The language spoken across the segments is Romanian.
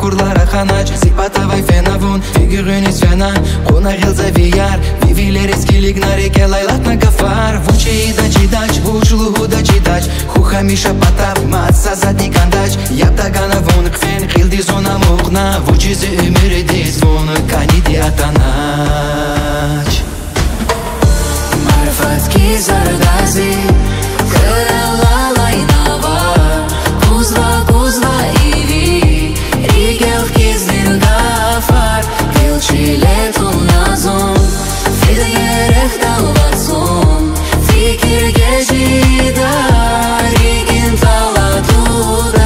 kurlara hanaç Sipatavay fenavun Figurines fena Ona hilza viyar Viviler eskilik nareке лайлат на гафар Вучи да чидач Вучлу да чидач Хуха миша патап Матса задни кандач Яптагана вон кфен Хилди зона мухна Вучизи умиредис Вон каниди атанач Марфатки зардази Крала лайнава Кузва иви Ригелки здиргафар Пилчилету назон Фидерех далвацон Фикирге жида Ригин таладуда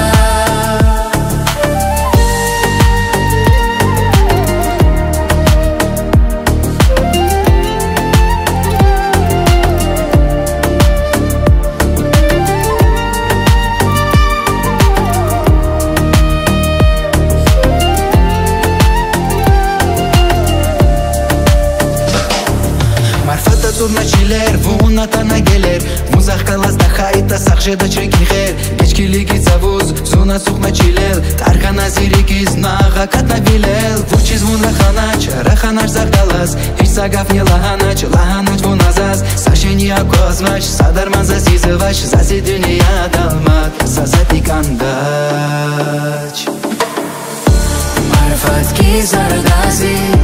Turnachiler, vunatana geler Muzaq kalasda xayta saqsheda chrikinxer Kechkiligi zavuz, zuna suqnachilel Tarxana zirigiz, naga katnavilel Vuchiz vun raxanach zaqdalas Hech sagaf ne lahanach vun azaz Sasheni akozvach, sadarman zazizvach Zazi dünya dalmat, zazati kandach Marfatki zardazi